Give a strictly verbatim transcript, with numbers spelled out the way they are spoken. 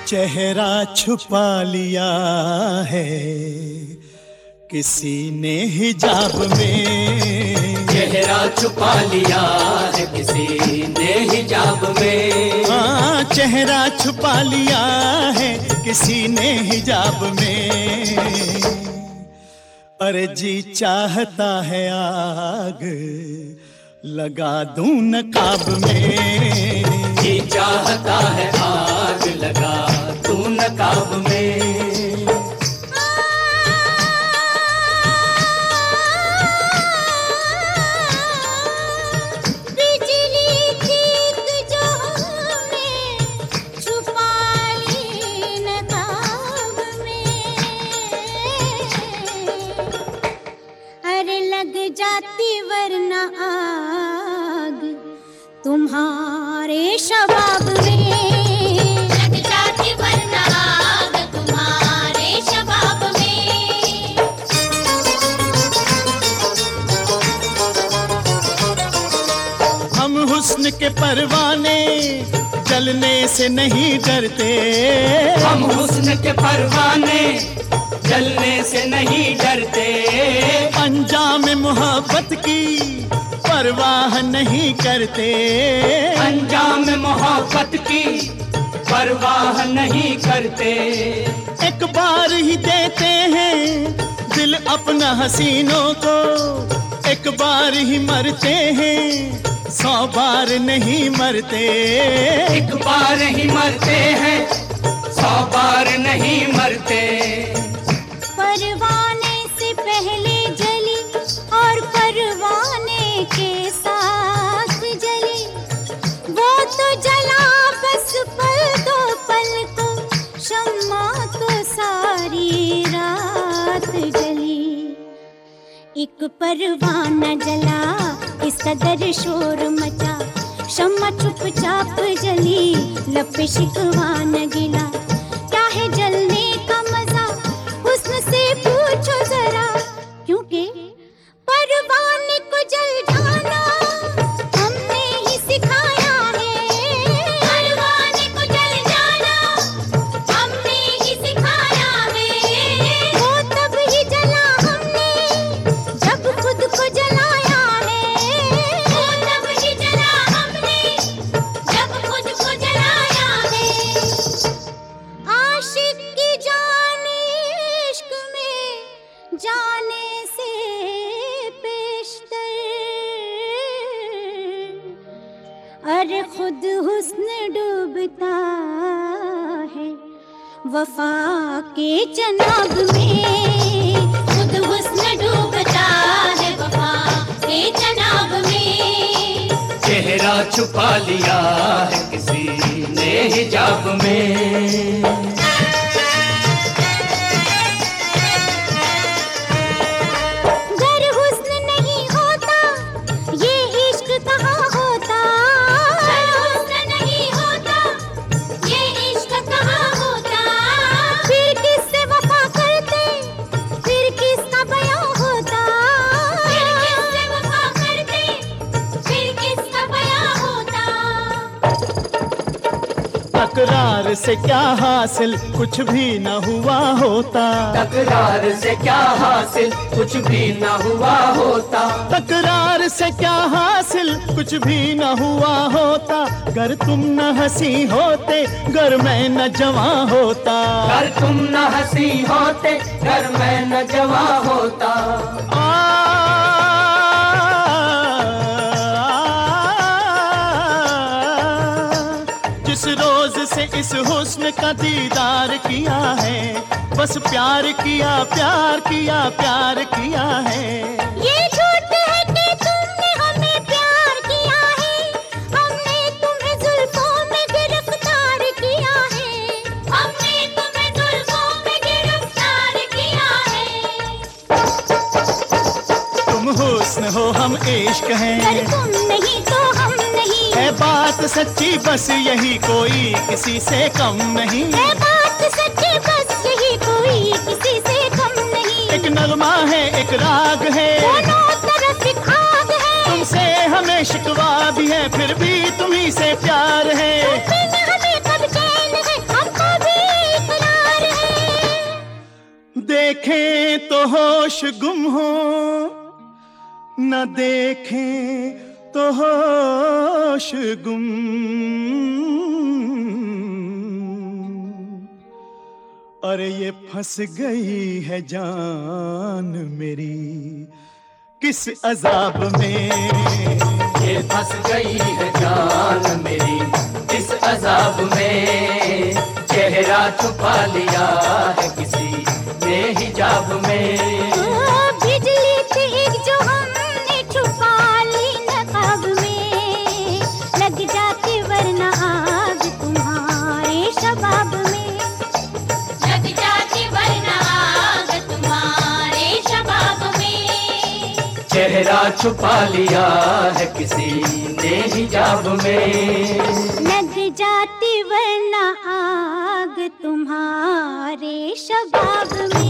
चेहरा छुपा लिया है किसी ने हिजाब में, चेहरा छुपा लिया है किसी ने हिजाब में। हाँ, चेहरा छुपा लिया है किसी ने हिजाब में। अरे जी चाहता है आग लगा दूं नकाब में, जी चाहता है आग लगा दूं नकाब में। जाती वरना आग तुम्हारे शबाब में, लग जाती वरना आग तुम्हारे शबाब में। हम हुस्न के परवाने जलने से नहीं डरते, हम हुस्न के परवाने जलने से नहीं डरते। अंजाम मोहब्बत की परवाह नहीं करते, अंजाम मोहब्बत की परवाह नहीं करते। एक बार ही देते हैं दिल अपना हसीनों को, एक बार ही मरते हैं सौ बार नहीं मरते। एक बार ही मरते हैं सौ बार नहीं मरते। परवाने से पहले जली और परवाने के साथ जली, वो तो जला बस पल दो पल को, शम्मा तो सारी रात जली। एक परवाना जला इस कदर शोर मचा, शम्मा चुपचाप जली लब पे शिकवा न गिला। क्या है जलने का मजा हुस्न से पूछो जरा, क्योंकि परवाने को जल जाना हमने ही सिखाया है। परवाने को जल जाना हमने ही सिखाया है। वो तब ही जला हमने जब खुद को जलाया है। वो तब ही जला हमने जब खुद को जलाया है। आशिक की जान इश्क में जाने से पेशतर, अरे खुद हुस्न डूबता है वफा के चनाब में, खुद हुस्न डूबता है वफा के चनाब में। चेहरा छुपा लिया है किसी ने हिजाब में। तकरार से क्या हासिल कुछ भी न हुआ होता, तकरार से क्या हासिल कुछ भी न हुआ होता। तकरार से क्या हासिल कुछ भी न हुआ होता। गर तुम न हंसी होते गर मैं न जवां होता, गर तुम न हंसी होते गर मैं न जवां होता। जिस रोज से इस हुस्न का दीदार किया है, बस प्यार किया प्यार किया प्यार किया है। ये झूठ है कि तुमने हमें प्यार किया है, हमने तुम्हें जुल्फों में गिरफ्तार किया है। हमने तुम्हें जुल्फों में गिरफ्तार किया है। तुम हुस्न हो हम इश्क हैं, अगर तुम नहीं तो हम नहीं। है बात सच्ची बस यही कोई किसी से कम नहीं। है बात सच्ची बस यही कोई किसी से कम नहीं। एक नगमा है एक राग है, दोनों तरफ एक आग है। तुमसे हमें शिकवा भी है फिर भी तुम्ही से प्यार है। तुम बिन हमें कब चैन है, हमको भी देखें तो होश गुम हो, न देखें तो होश गुम। अरे ये फंस गई है जान मेरी किस अजाब में, ये फंस गई है जान मेरी इस अजाब में। चेहरा छुपा लिया है किसी ने हिजाब में। ओ बिजली तेज जो हमने छुपा ली नकाब में, लग जाती वरना आग तुम्हारे शबाब में, लग जाती वरना आग तुम्हारे शबाब में। चेहरा छुपा लिया है किसी ने हिजाब में, लग जाती वरना आग तुम्हारे शबाब में।